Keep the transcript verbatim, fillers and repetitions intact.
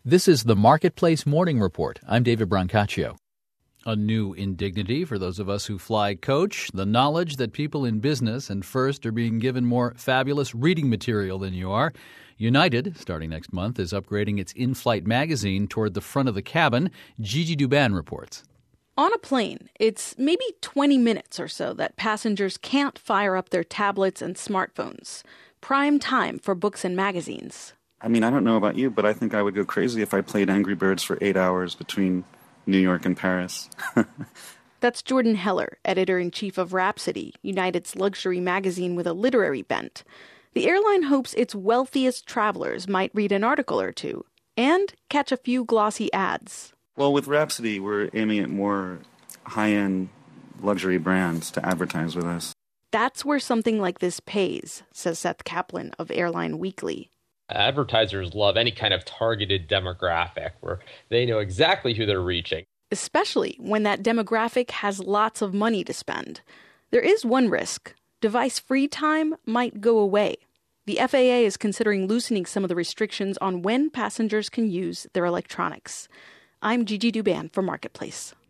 This is the Marketplace Morning Report. I'm David Brancaccio. A new indignity for those of us who fly coach, the knowledge that people in business and First are being given more fabulous reading material than you are. United, starting next month, is upgrading its in-flight magazine toward the front of the cabin. Gigi Douban reports. On a plane, it's maybe twenty minutes or so that passengers can't fire up their tablets and smartphones. Prime time for books and magazines. I mean, I don't know about you, but I think I would go crazy if I played Angry Birds for eight hours between New York and Paris. That's Jordan Heller, editor-in-chief of Rhapsody, United's luxury magazine with a literary bent. The airline hopes its wealthiest travelers might read an article or two and catch a few glossy ads. Well, with Rhapsody, we're aiming at more high-end luxury brands to advertise with us. That's where something like this pays, says Seth Kaplan of Airline Weekly. Advertisers love any kind of targeted demographic where they know exactly who they're reaching. Especially when that demographic has lots of money to spend. There is one risk. Device free time might go away. The F A A is considering loosening some of the restrictions on when passengers can use their electronics. I'm Gigi Douban for Marketplace.